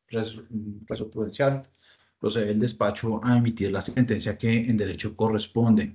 prudencial, procede el despacho a emitir la sentencia que en derecho corresponde.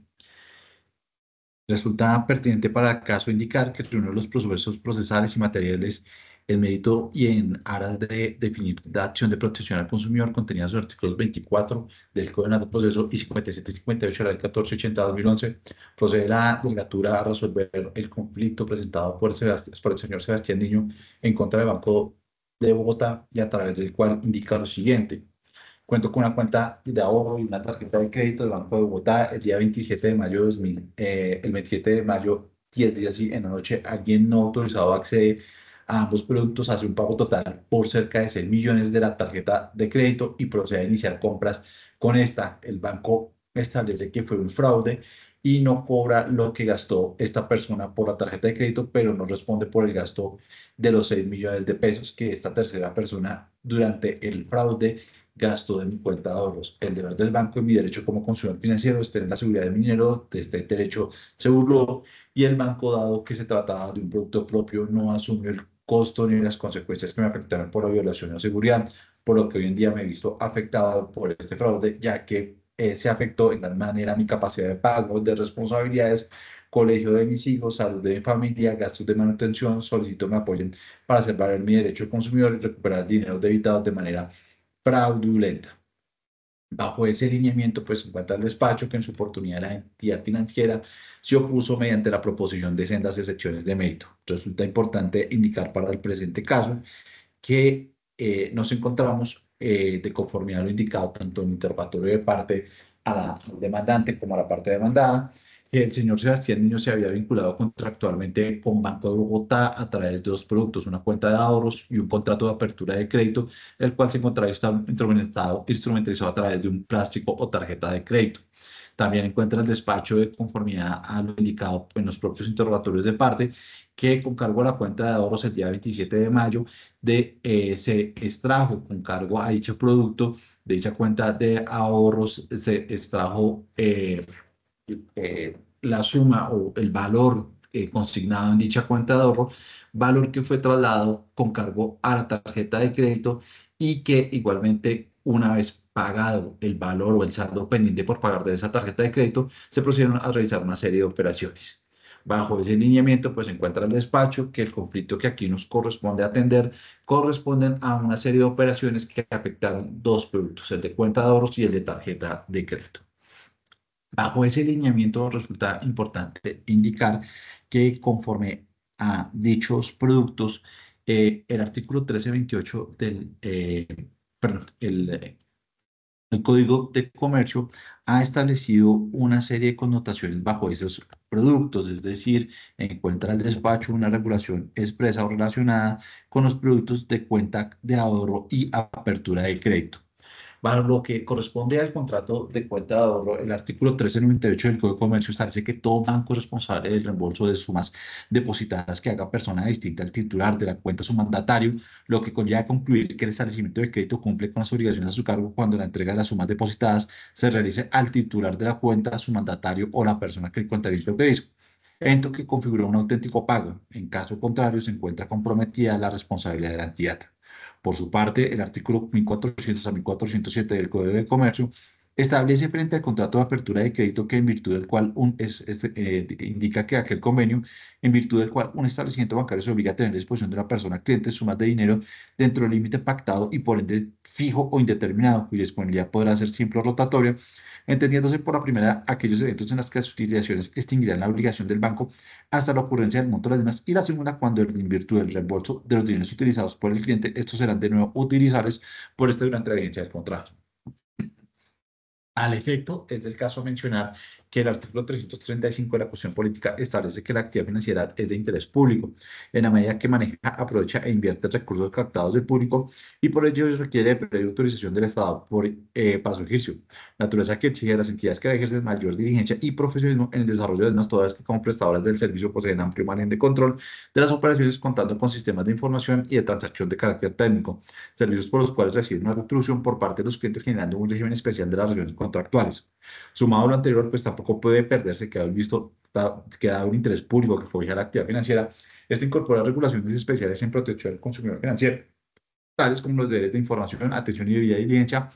Resulta pertinente para el caso indicar que reúne los procesos procesales y materiales en mérito y en aras de definir la acción de protección al consumidor contenida en los artículos 24 del Código Penal de Proceso y 57 y 58 de la Ley 1480-2011, procede la delegatura a resolver el conflicto presentado por el señor Sebastián Niño en contra del Banco de Bogotá y a través del cual indica lo siguiente. Cuento con una cuenta de ahorro y una tarjeta de crédito del Banco de Bogotá el día 27 de mayo de 2000. El 27 de mayo, 10 días y en la noche, alguien no autorizado accede a ambos productos, hace un pago total por cerca de 6 millones de la tarjeta de crédito y procede a iniciar compras con esta. El banco establece que fue un fraude y no cobra lo que gastó esta persona por la tarjeta de crédito, pero no responde por el gasto de los 6 millones de pesos que esta tercera persona durante el fraude gasto de mi cuenta de ahorros. El deber del banco y mi derecho como consumidor financiero es tener la seguridad de mi dinero. De este derecho se burló y el banco, dado que se trataba de un producto propio, no asumió el costo ni las consecuencias que me afectaron por la violación de seguridad, por lo que hoy en día me he visto afectado por este fraude, ya que se afectó en gran manera mi capacidad de pago, de responsabilidades, colegio de mis hijos, salud de mi familia, gastos de manutención. Solicito me apoyen para hacer valer mi derecho de consumidor y recuperar dinero debitado de manera fraudulenta. Bajo ese lineamiento, pues se encuentra el despacho que en su oportunidad la entidad financiera se opuso mediante la proposición de sendas excepciones de mérito. Resulta importante indicar para el presente caso que nos encontramos de conformidad a lo indicado tanto en el interrogatorio de parte a la demandante como a la parte demandada, que el señor Sebastián Niño se había vinculado contractualmente con Banco de Bogotá a través de dos productos, una cuenta de ahorros y un contrato de apertura de crédito, el cual se encontraba instrumentalizado a través de un plástico o tarjeta de crédito. También encuentra el despacho de conformidad a lo indicado en los propios interrogatorios de parte, que con cargo a la cuenta de ahorros el día 27 de mayo se extrajo con cargo a dicho producto de dicha cuenta de ahorros, se extrajo la suma o el valor consignado en dicha cuenta de ahorro, valor que fue trasladado con cargo a la tarjeta de crédito y que igualmente una vez pagado el valor o el saldo pendiente por pagar de esa tarjeta de crédito, se procedieron a realizar una serie de operaciones. Bajo ese lineamiento, pues se encuentra el despacho que el conflicto que aquí nos corresponde atender corresponden a una serie de operaciones que afectaron dos productos, el de cuenta de ahorros y el de tarjeta de crédito. Bajo ese lineamiento resulta importante indicar que conforme a dichos productos, el artículo 1328 perdón, el Código de Comercio ha establecido una serie de connotaciones bajo esos productos, es decir, encuentra el despacho una regulación expresa o relacionada con los productos de cuenta de ahorro y apertura de crédito. Para lo que corresponde al contrato de cuenta de ahorro, el artículo 1398 del Código de Comercio establece que todo banco es responsable del reembolso de sumas depositadas que haga persona distinta al titular de la cuenta su mandatario, lo que conlleva a concluir que el establecimiento de crédito cumple con las obligaciones a su cargo cuando la entrega de las sumas depositadas se realice al titular de la cuenta, su mandatario o la persona que el contraviene lo hizo, evento que configura un auténtico pago. En caso contrario, se encuentra comprometida la responsabilidad de la entidad. Por su parte, el artículo 1400 a 1407 del Código de Comercio establece frente al contrato de apertura de crédito que en virtud del cual indica que aquel convenio, en virtud del cual un establecimiento bancario se obliga a tener a disposición de una persona cliente sumas de dinero dentro del límite pactado y por ende fijo o indeterminado, cuya disponibilidad podrá ser simple o rotatoria, entendiéndose por la primera aquellos eventos en los que las utilizaciones extinguirán la obligación del banco hasta la ocurrencia del monto de las demás, y la segunda cuando en virtud del reembolso de los dineros utilizados por el cliente, estos serán de nuevo utilizables por este durante la vigencia del contrato. Al efecto, es del caso mencionar que el artículo 335 de la Constitución Política establece que la actividad financiera es de interés público, en la medida que maneja, aprovecha e invierte recursos captados del público y por ello requiere de previa autorización del Estado para su ejercicio. Naturaleza que exige a las entidades que ejercen mayor diligencia y profesionalismo en el desarrollo de las todas que como prestadoras del servicio poseen amplio margen de control de las operaciones contando con sistemas de información y de transacción de carácter técnico, servicios por los cuales reciben una retribución por parte de los clientes generando un régimen especial de las relaciones contractuales. Sumado a lo anterior, pues tampoco puede perderse que dado un interés público que fomenta la actividad financiera, esto incorpora regulaciones especiales en protección del consumidor financiero. tales como los deberes de información, atención y debida diligencia,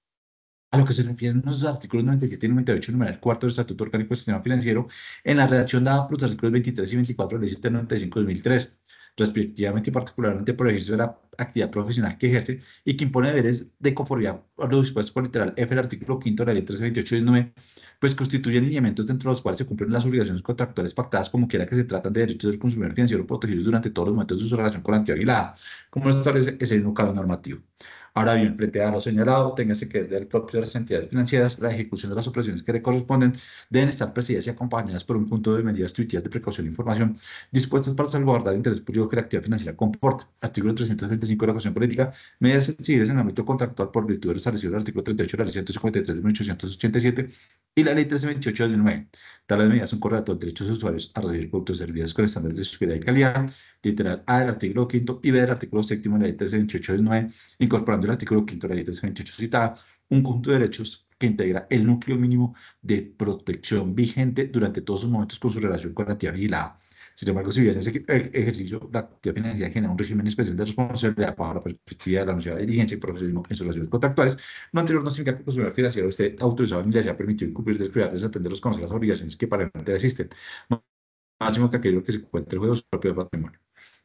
a lo que se refieren los artículos 97 y 98, numeral cuarto del Estatuto Orgánico del Sistema Financiero, en la redacción dada por los artículos 23 y 24 de la Ley 795/2003, respectivamente y particularmente por el ejercicio de la actividad profesional que ejerce y que impone deberes de conformidad a lo dispuesto por literal F del artículo quinto de la Ley 1328 del 9, pues constituyen lineamientos dentro de los cuales se cumplen las obligaciones contractuales pactadas como quiera que se tratan de derechos del consumidor financiero protegidos durante todos los momentos de su relación con la entidad vigilada, como lo establece ese mismo canon normativo. Ahora bien, frente a lo señalado, téngase que desde el propio de las entidades financieras, la ejecución de las operaciones que le corresponden deben estar presididas y acompañadas por un conjunto de medidas intuitivas de precaución e información dispuestas para salvaguardar el interés público que la actividad financiera comporta. Artículo 335 de la Constitución Política, medidas exigidas en el ámbito contractual por virtud de lo establecido en el artículo 38 de la Ley 153 de 1887 y la Ley 1328 de 2009. Tales medidas son correlatas de derechos de usuarios a recibir productos y servicios con estándares de seguridad y calidad, literal A del artículo quinto y B del artículo séptimo de la Ley 1328 de 2009, incorporando el artículo quinto de la Ley 328 citada, un conjunto de derechos que integra el núcleo mínimo de protección vigente durante todos sus momentos con su relación con la actividad vigilada. Sin embargo, si bien ese ejercicio, la actividad financiera genera un régimen especial de responsabilidad bajo la perspectiva de la noción de diligencia y profesionalismo en sus relaciones contractuales, lo anterior no significa que el consumidor financiero esté autorizado ni le sea permitido incurrir, descuidar, desatender los consejos las obligaciones que para él existen, máximo que aquello que se encuentre en juego de su propio patrimonio.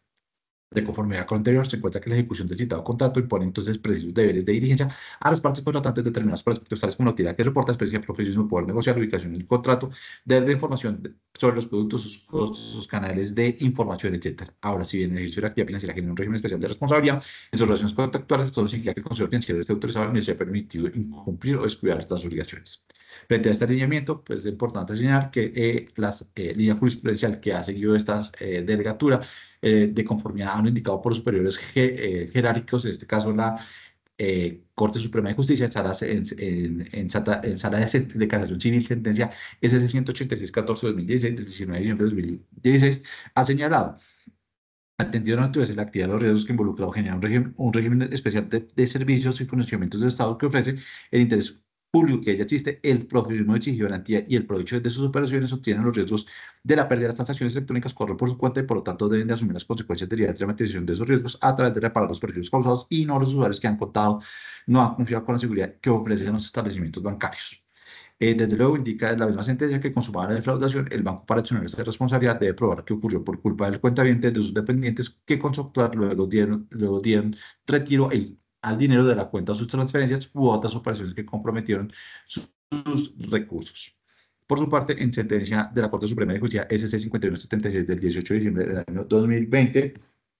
De conformidad con lo anterior, se encuentra que la ejecución del citado contrato impone entonces precisos deberes de diligencia a las partes contratantes determinados por aspectos tales como la utilidad que reporta, experiencia, profesionalismo, poder negociar, ubicación del contrato, deberes de información sobre los productos, sus costos, sus canales de información, etcétera. Ahora, si bien el ejercicio de la actividad financiera genera un régimen especial de responsabilidad en sus relaciones contractuales, esto no significa que el consumidor financiero esté autorizado ni sea permitido incumplir o descuidar estas obligaciones. Frente a este alineamiento, pues es importante señalar que la línea jurisprudencial que ha seguido esta delegatura de conformidad a lo indicado por los superiores jerárquicos, en este caso la Corte Suprema de Justicia, en sala de casación civil, sentencia SC 186-14/2016, del 19 de diciembre de 2016, ha señalado, atendido a la naturaleza y la actividad de los riesgos que involucra o genera un régimen especial de servicios y conocimientos del Estado que ofrece el interés público que ya existe, el profesionalismo exigido de la entidad y el provecho de sus operaciones obtienen los riesgos de la pérdida de las transacciones electrónicas corren por su cuenta y por lo tanto deben de asumir las consecuencias derivadas de la mitigación de esos riesgos a través de reparar los perjuicios causados y no los usuarios que han contado, no han confiado con la seguridad que ofrecen los establecimientos bancarios. Desde luego indica en la misma sentencia que consumada la defraudación, el banco para accionar esta responsabilidad debe probar que ocurrió por culpa del cuentaviente de sus dependientes que con su actuar luego dieron retiro al dinero de la cuenta de sus transferencias u otras operaciones que comprometieron sus recursos. Por su parte, en sentencia de la Corte Suprema de Justicia SC 5176 del 18 de diciembre del año 2020,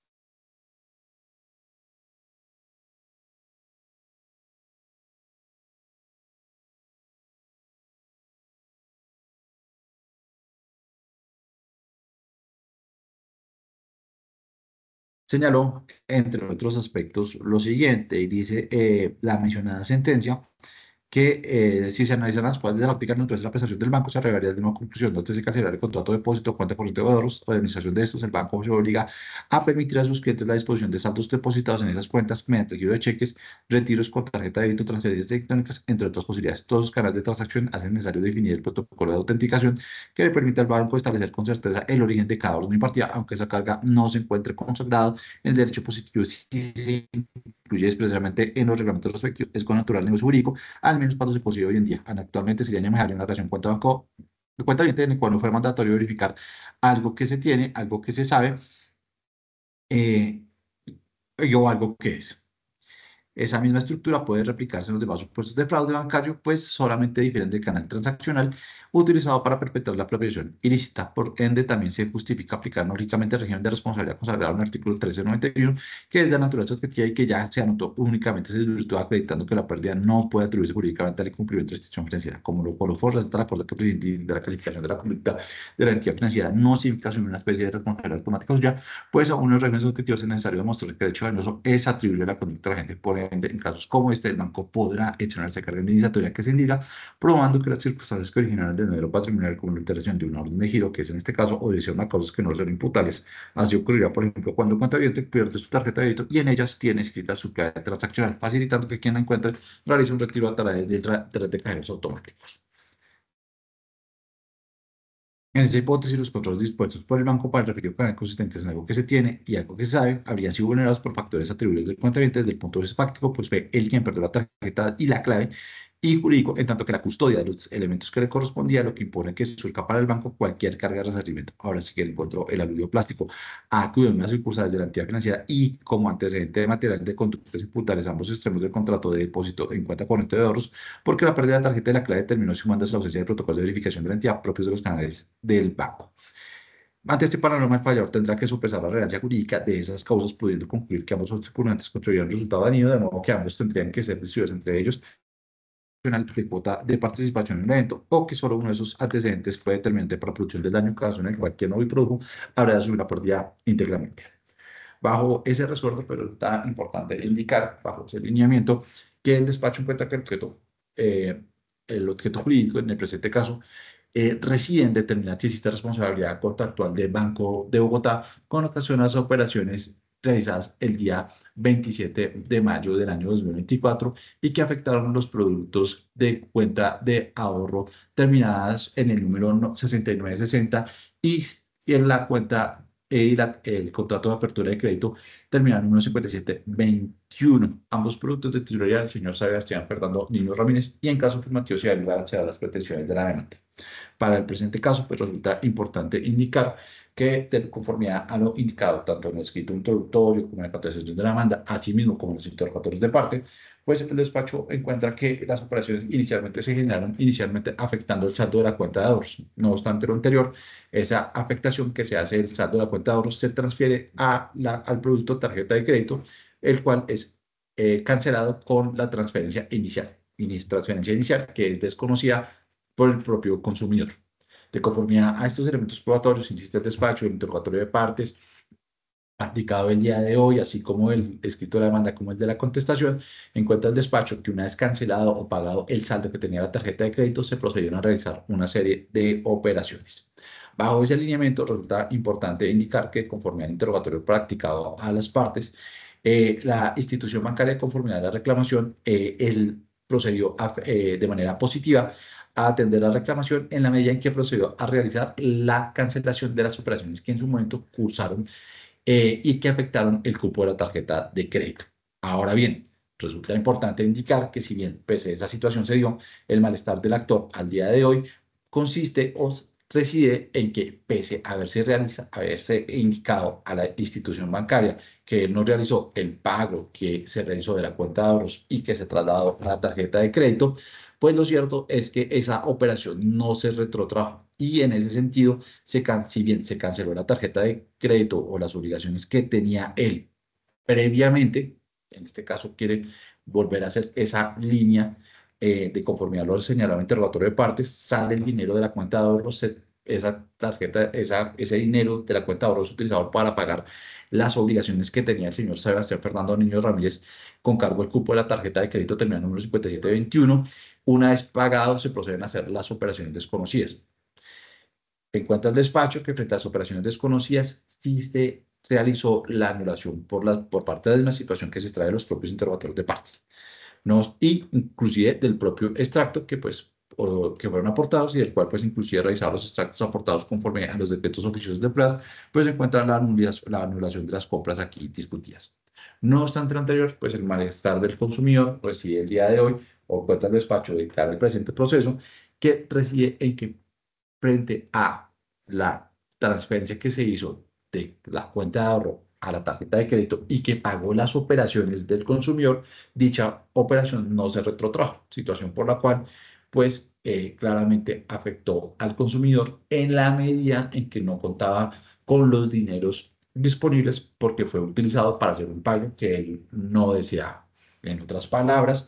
señaló, entre otros aspectos, lo siguiente, y dice la mencionada sentencia que si se analizan las cuales de la óptica neutral de la prestación del banco, se arribaría de una conclusión donde se cancelaría el contrato de depósito, cuenta corriente de ahorros o de administración de estos, el banco se obliga a permitir a sus clientes la disposición de saldos depositados en esas cuentas mediante el giro de cheques, retiros con tarjeta de débito, transferencias electrónicas, entre otras posibilidades. Todos los canales de transacción hacen necesario definir el protocolo de autenticación que le permite al banco establecer con certeza el origen de cada orden impartida, aunque esa carga no se encuentre consagrado en el derecho positivo, si se incluye expresamente en los reglamentos respectivos, es con natural negocio jurídico al menos cuando se consigue hoy en día. Actualmente sería necesaria una relación cuenta-banco, cuenta-cliente en el cual no fue mandatorio verificar algo que se tiene, algo que se sabe eh, o algo que es. Esa misma estructura puede replicarse en los demás supuestos de fraude bancario, pues solamente difieren del canal transaccional utilizado para perpetrar la apropiación ilícita. Por ende, también se justifica aplicar lógicamente el régimen de responsabilidad consagrado en el artículo 1391, que es de naturaleza objetiva y que ya se anotó únicamente se desvirtúa acreditando que la pérdida no puede atribuirse jurídicamente al incumplimiento de restricción financiera. Como lo colocó la Corte que preside de la calificación de la conducta de la entidad financiera, no significa asumir una especie de responsabilidad automática suya, pues a unos regímenes objetivos es necesario demostrar que el hecho dañoso es atribuible a la conducta de la gente. Por ende, en casos como este, el banco podrá exonerarse de carga indemnizatoria que se indica, probando que las circunstancias que originaron del dinero patrimonial, como la alteración de una orden de giro, que es en este caso, obedecieron a causas que no son imputables. Así ocurrirá, por ejemplo, cuando un cuentaviente pierde su tarjeta de débito y en ellas tiene escrita su clave transaccional, facilitando que quien la encuentre realice un retiro a través de cajeros automáticos. En esa hipótesis, los controles dispuestos por el banco para el referido canal consistentes en algo que se tiene y algo que se sabe habrían sido vulnerados por factores atribuibles del cuentaviente desde el punto de vista fáctico, pues fue él quien perdió la tarjeta y la clave, y jurídico, en tanto que la custodia de los elementos que le correspondía, lo que impone que surja para el banco cualquier carga de resarcimiento. Ahora sí que encontró el aludio plástico, acudió en unas sucursales de la entidad financiera y como antecedente de material de conductas imputables a ambos extremos del contrato de depósito en cuenta corriente de ahorros, porque la pérdida de la tarjeta y la clave terminó sumándose a la ausencia de protocolos de verificación de la entidad propios de los canales del banco. Ante este panorama, el fallador tendrá que sopesar la relevancia jurídica de esas causas, pudiendo concluir que ambos sucursales contribuyeron al resultado dañino, de modo que ambos tendrían que ser decididos entre ellos de cuota de participación en el evento, o que solo uno de esos antecedentes fue determinante para la producción del daño, caso en el cual quien no y produjo habrá de asumir la pérdida íntegramente. Bajo ese resuelto, pero está importante indicar, bajo ese lineamiento, que el despacho encuentra que eh, el objeto jurídico, en el presente caso, reside en determinar si existe responsabilidad contractual del Banco de Bogotá con ocasión a las operaciones realizadas el día 27 de mayo del año 2024 y que afectaron los productos de cuenta de ahorro terminadas en el número 6960 y en la cuenta el contrato de apertura de crédito terminaron en 15721. Ambos productos de tesorería del señor Sebastián Fernando Niño Ramírez y en caso afirmativo se ayudar a las pretensiones de la demanda. Para el presente caso, pues resulta importante indicar que de conformidad a lo indicado tanto en el escrito introductorio como en la contestación de la demanda, asimismo como en los interrogatorios de parte, pues el despacho encuentra que las operaciones inicialmente se generaron inicialmente afectando el saldo de la cuenta de ahorros. No obstante lo anterior, esa afectación que se hace del saldo de la cuenta de ahorros se transfiere al producto tarjeta de crédito, el cual es cancelado con la transferencia inicial, que es desconocida por el propio consumidor. De conformidad a estos elementos probatorios, insiste el despacho, el interrogatorio de partes, aplicado el día de hoy, así como el escrito de la demanda como el de la contestación, encuentra el despacho que una vez cancelado o pagado el saldo que tenía la tarjeta de crédito, se procedieron a realizar una serie de operaciones. Bajo ese alineamiento, resulta importante indicar que conforme al interrogatorio practicado a las partes, la institución bancaria, de conformidad a la reclamación, él procedió de manera positiva a atender la reclamación en la medida en que procedió a realizar la cancelación de las operaciones que en su momento cursaron y que afectaron el cupo de la tarjeta de crédito. Ahora bien, resulta importante indicar que si bien pese a esa situación se dio, el malestar del actor al día de hoy consiste o reside en que pese a haberse indicado a la institución bancaria que él no realizó el pago que se realizó de la cuenta de ahorros y que se trasladó a la tarjeta de crédito, pues lo cierto es que esa operación no se retrotrajo y en ese sentido si bien se canceló la tarjeta de crédito o las obligaciones que tenía él previamente, en este caso quiere volver a hacer esa línea de conformidad a lo señalado en el interrogatorio de partes, sale el dinero de la cuenta de ahorros, esa tarjeta, ese dinero de la cuenta de ahorros utilizado para pagar las obligaciones que tenía el señor Sebastián Fernando Niño Ramírez con cargo al cupo de la tarjeta de crédito terminal número 5721. Una vez pagado, se proceden a hacer las operaciones desconocidas. Encuentra el despacho que frente a las operaciones desconocidas sí se realizó la anulación por parte de una situación que se extrae de los propios interrogatorios de parte. No, y inclusive del propio extracto que pues que fueron aportados y del cual pues inclusive revisar los extractos aportados conforme a los decretos oficiosos de plaza, pues se encuentra la anulación de las compras aquí discutidas. No obstante lo anterior, pues el malestar del consumidor reside el día de hoy, o encuentra el despacho de cara al presente proceso, que reside en que frente a la transferencia que se hizo de la cuenta de ahorro a la tarjeta de crédito y que pagó las operaciones del consumidor, dicha operación no se retrotrajo, situación por la cual, pues, claramente afectó al consumidor en la medida en que no contaba con los dineros disponibles porque fue utilizado para hacer un pago que él no deseaba. En otras palabras,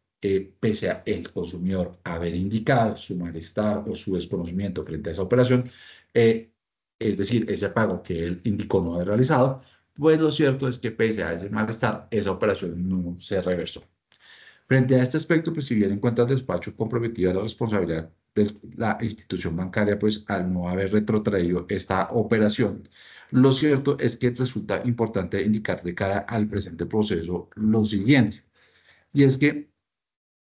pese a el consumidor haber indicado su malestar o su desconocimiento frente a esa operación, eh, es decir, ese pago que él indicó no haber realizado, pues lo cierto es que pese a ese malestar, esa operación no se reversó. Frente a este aspecto, pues si bien en cuenta el despacho comprometida la responsabilidad de la institución bancaria, pues al no haber retrotraído esta operación, lo cierto es que resulta importante indicar de cara al presente proceso lo siguiente, y es que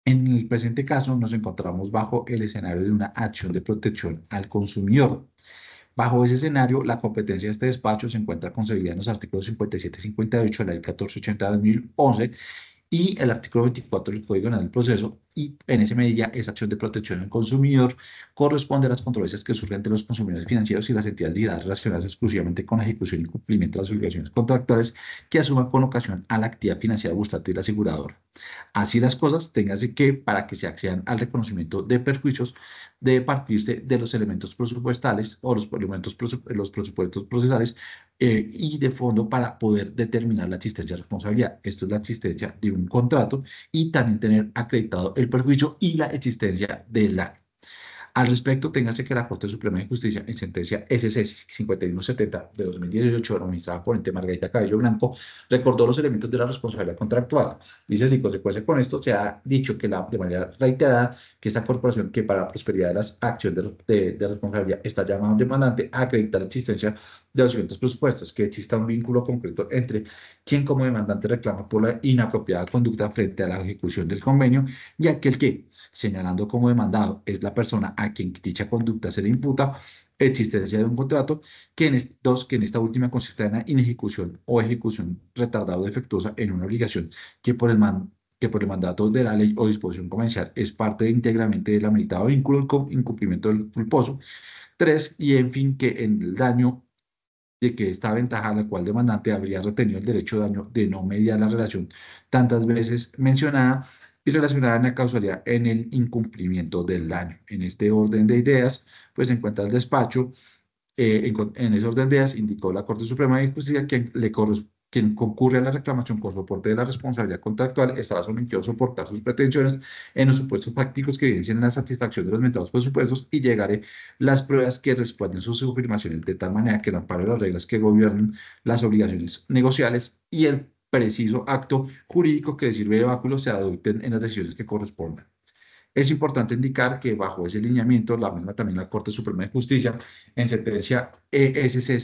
En el presente caso nos encontramos bajo el escenario de una acción de protección al consumidor. Bajo ese escenario, la competencia de este despacho se encuentra concebida en los artículos 57 y 58 de la Ley 1480 de 2011 y el artículo 24 del Código Penal del Proceso, y en esa medida esa acción de protección al consumidor corresponde a las controversias que surgen entre los consumidores financieros y las entidades ligadas relacionadas exclusivamente con la ejecución y cumplimiento de las obligaciones contractuales que asuman con ocasión a la actividad financiera bursátil aseguradora. Así las cosas, téngase que para que se accedan al reconocimiento de perjuicios debe partirse de los elementos presupuestales o los elementos los presupuestos procesales y de fondo para poder determinar la existencia de responsabilidad. Esto es la existencia de un contrato y también tener acreditado el perjuicio y la existencia del daño. Al respecto, téngase que la Corte Suprema de Justicia, en sentencia SC 5170 de 2018, administrada por ente Margarita Cabello Blanco, recordó los elementos de la responsabilidad contractual. Dice, sin consecuencia con esto, se ha dicho que de manera reiterada que esta corporación, que para la prosperidad de las acciones de responsabilidad está llamada a un demandante a acreditar la existencia de los siguientes presupuestos, que exista un vínculo concreto entre quien como demandante reclama por la inapropiada conducta frente a la ejecución del convenio y aquel que, señalando como demandado, es la persona a quien dicha conducta se le imputa, existencia de un contrato, que en esta última consiste en la inejecución o ejecución retardada o defectuosa en una obligación que por que por el mandato de la ley o disposición comercial es parte íntegramente del ameritado vínculo con incumplimiento del culposo. Tres, y en fin, que en el daño de que esta ventaja a la cual demandante habría retenido el derecho de daño de no mediar la relación tantas veces mencionada y relacionada en la causalidad en el incumplimiento del daño. En este orden de ideas, pues se encuentra el despacho en ese orden de ideas, indicó la Corte Suprema de Justicia que quien concurre a la reclamación con soporte de la responsabilidad contractual estará sometido a soportar sus pretensiones en los supuestos fácticos que evidencien la satisfacción de los mentados presupuestos y llegaré las pruebas que respalden sus afirmaciones de tal manera que el amparo de las reglas que gobiernan las obligaciones negociales y el preciso acto jurídico que sirve de báculo se adopten en las decisiones que correspondan. Es importante indicar que bajo ese lineamiento, la misma también la Corte Suprema de Justicia, en sentencia ESC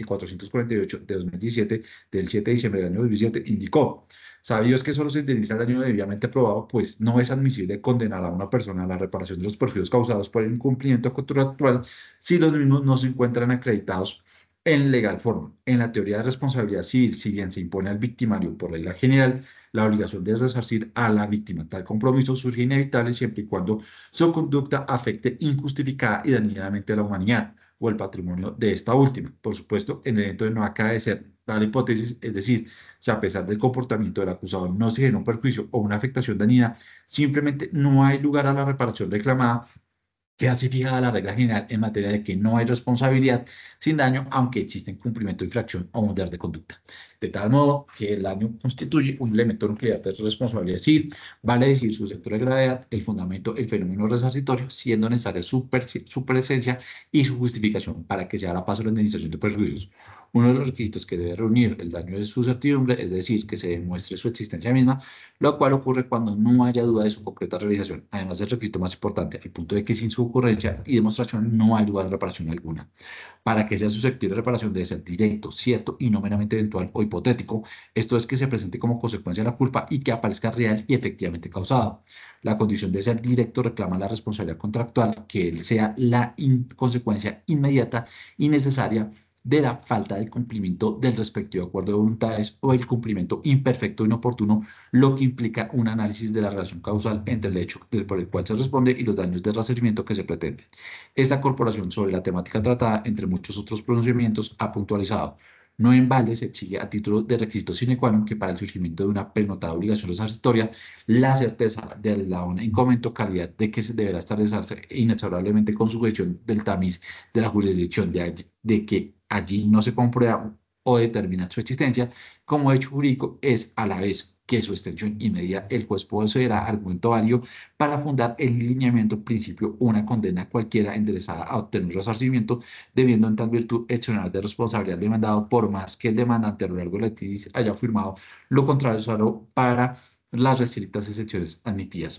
2448 de 2017, del 7 de diciembre del año 2017, indicó, sabidos que solo se indemniza el daño debidamente probado, pues no es admisible condenar a una persona a la reparación de los perjuicios causados por el incumplimiento contractual si los mismos no se encuentran acreditados en legal forma. En la teoría de responsabilidad civil, si bien se impone al victimario por regla general, la obligación de resarcir a la víctima. Tal compromiso surge inevitable siempre y cuando su conducta afecte injustificada y dañinamente a la humanidad o el patrimonio de esta última. Por supuesto, en el evento de no acaba de ser tal hipótesis, es decir, si a pesar del comportamiento del acusado no se genera un perjuicio o una afectación dañina, simplemente no hay lugar a la reparación reclamada, queda así fijada la regla general en materia de que no hay responsabilidad sin daño, aunque existe incumplimiento de infracción o un deber de conducta. De tal modo que el daño constituye un elemento nuclear de responsabilidad civil, vale decir su centro de gravedad, el fundamento, el fenómeno resarcitorio, siendo necesaria su presencia y su justificación para que se haga paso a la indemnización de perjuicios. Uno de los requisitos que debe reunir el daño de su certidumbre, es decir, que se demuestre su existencia misma, lo cual ocurre cuando no haya duda de su concreta realización. Además, el requisito más importante, al punto de que sin su ocurrencia y demostración no hay lugar de reparación alguna. Para que sea susceptible de reparación debe ser directo, cierto y no meramente eventual o hipotético, esto es que se presente como consecuencia de la culpa y que aparezca real y efectivamente causado. La condición de ser directo reclama la responsabilidad contractual, que él sea la consecuencia inmediata y necesaria de la falta de cumplimiento del respectivo acuerdo de voluntades o el cumplimiento imperfecto e inoportuno, lo que implica un análisis de la relación causal entre el hecho por el cual se responde y los daños de resarcimiento que se pretenden. Esta corporación, sobre la temática tratada, entre muchos otros pronunciamientos, ha puntualizado: no en balde se exige a título de requisito sine qua non que para el surgimiento de una pernotada obligación resarcitoria, la certeza de la una incomento calidad de que se deberá establecerse inexorablemente con sujeción del tamiz de la jurisdicción de que allí no se comprueba o determina su existencia como hecho jurídico es a la vez que su extensión y medida el juez poseerá argumento válido para fundar el lineamiento principio una condena cualquiera enderezada a obtener un resarcimiento, debiendo en tal virtud exonerar de responsabilidad al demandado por más que el demandante a lo largo de la litigio haya firmado lo contrario solo para las restrictas excepciones admitidas.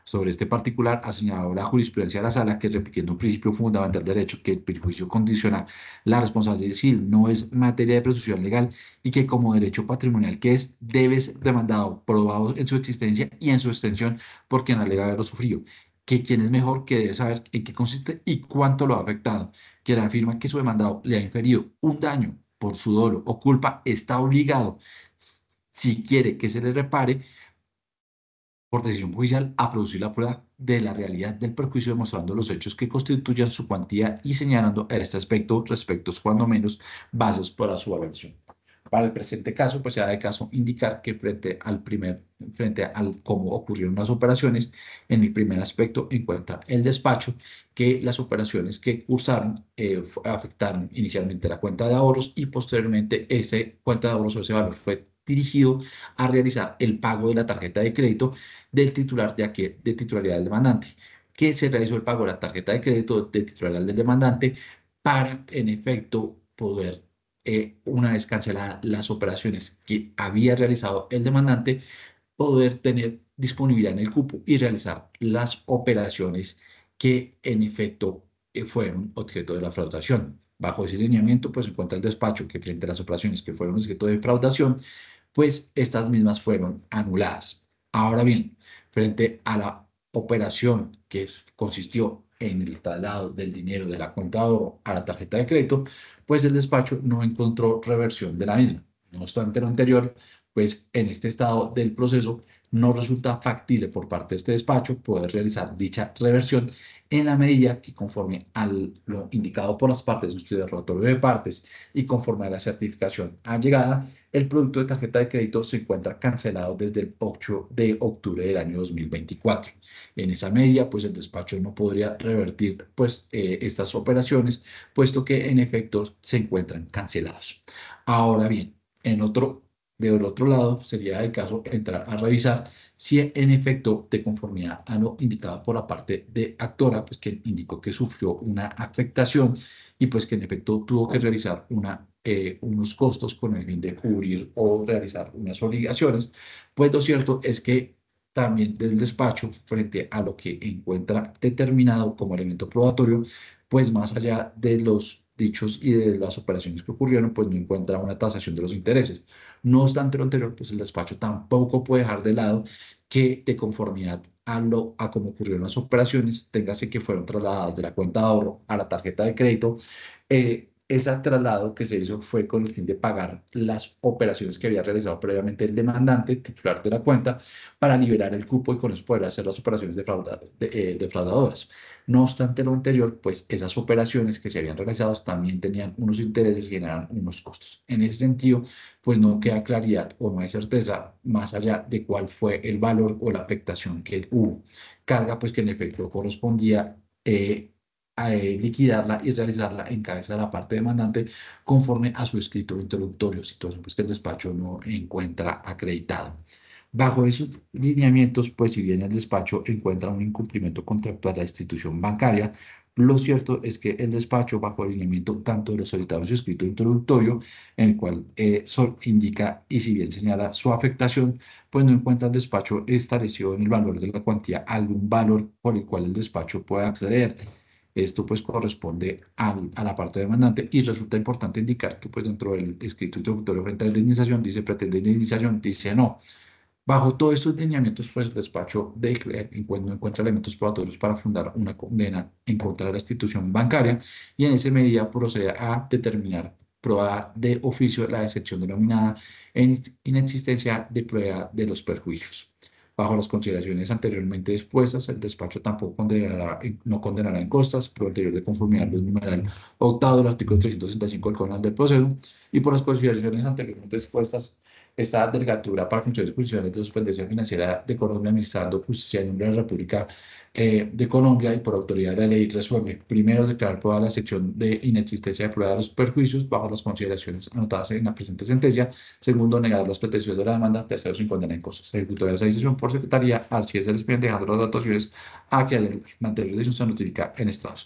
Sobre este particular, ha señalado la jurisprudencia de la Sala que, repitiendo un principio fundamental del derecho, que el perjuicio condicional, la responsabilidad civil no es materia de presunción legal y que como derecho patrimonial que es, debe ser demandado, probado en su existencia y en su extensión por quien alega haberlo sufrido, que quien es mejor que debe saber en qué consiste y cuánto lo ha afectado. Quien afirma que su demandado le ha inferido un daño por su dolo o culpa está obligado, si quiere que se le repare, por decisión judicial, a producir la prueba de la realidad del perjuicio, demostrando los hechos que constituyan su cuantía y señalando en este aspecto, respectos cuando menos, bases para su valoración. Para el presente caso, pues se da de caso indicar que frente al cómo ocurrieron las operaciones, en el primer aspecto encuentra el despacho, que las operaciones que cursaron afectaron inicialmente la cuenta de ahorros y posteriormente ese cuenta de ahorros o ese valor fue dirigido a realizar el pago de la tarjeta de crédito del titular de titularidad del demandante, que se realizó el pago de la tarjeta de crédito de titularidad del demandante para, en efecto, poder, una vez canceladas las operaciones que había realizado el demandante, poder tener disponibilidad en el cupo y realizar las operaciones que, en efecto, fueron objeto de la fraudación. Bajo ese lineamiento, pues se encuentra el despacho que frente a las operaciones que fueron objeto de fraudación, pues estas mismas fueron anuladas. Ahora bien, frente a la operación que consistió en el traslado del dinero de la cuenta de ahorro a la tarjeta de crédito, pues el despacho no encontró reversión de la misma. No obstante lo anterior, pues en este estado del proceso no resulta factible por parte de este despacho poder realizar dicha reversión en la medida que, conforme a lo indicado por las partes de estudio rotatorio de partes y conforme a la certificación allegada, el producto de tarjeta de crédito se encuentra cancelado desde el 8 de octubre del año 2024. En esa medida, pues el despacho no podría revertir pues, estas operaciones, puesto que en efecto se encuentran cancelados. Ahora bien, del otro lado, sería el caso entrar a revisar si en efecto, de conformidad a lo indicado por la parte de actora, pues que indicó que sufrió una afectación y pues que en efecto tuvo que realizar unos costos con el fin de cubrir o realizar unas obligaciones, pues lo cierto es que también del despacho, frente a lo que encuentra determinado como elemento probatorio, pues más allá de los dichos y de las operaciones que ocurrieron, pues no encuentra una tasación de los intereses. No obstante lo anterior, pues el despacho tampoco puede dejar de lado que, de conformidad a cómo ocurrieron las operaciones, téngase que fueron trasladadas de la cuenta de ahorro a la tarjeta de crédito, ese traslado que se hizo fue con el fin de pagar las operaciones que había realizado previamente el demandante, titular de la cuenta, para liberar el cupo y con eso poder hacer las operaciones defraudadoras. No obstante lo anterior, pues esas operaciones que se habían realizado también tenían unos intereses y generaban unos costos. En ese sentido, pues no queda claridad o no hay certeza más allá de cuál fue el valor o la afectación que hubo. Carga, pues que en efecto correspondía liquidarla y realizarla en cabeza de la parte demandante conforme a su escrito introductorio, situación pues que el despacho no encuentra acreditado. Bajo esos lineamientos, pues si bien el despacho encuentra un incumplimiento contractual de la institución bancaria, lo cierto es que el despacho, bajo el lineamiento tanto de los solicitados en su escrito introductorio, en el cual indica y si bien señala su afectación, pues no encuentra el despacho establecido en el valor de la cuantía algún valor por el cual el despacho pueda acceder. Esto pues corresponde a la parte demandante y resulta importante indicar que pues dentro del escrito introductorio frente a la indemnización dice pretende indemnización, dice no. Bajo todos estos lineamientos, pues el despacho no encuentra elementos probatorios para fundar una condena en contra de la institución bancaria y en esa medida procede a determinar prueba de oficio la excepción denominada en inexistencia de prueba de los perjuicios. Bajo las consideraciones anteriormente expuestas, el despacho tampoco no condenará en costas por anterior de conformidad del numeral octavo del artículo 365 del Código del Proceso y por las consideraciones anteriormente expuestas esta delegatura para funciones jurisdiccionales de suspendencia financiera de Colombia, administrando justicia en nombre de la República de Colombia y por autoridad de la ley resuelve, primero, declarar toda la sección de inexistencia de prueba de los perjuicios bajo las consideraciones anotadas en la presente sentencia. Segundo, negar las pretensiones de la demanda. Tercero, sin condena en cosas. Se ejecutará esa decisión por secretaría, al cierre del expediente, dejando las dataciones a que la anterior decisión se notifica en estados.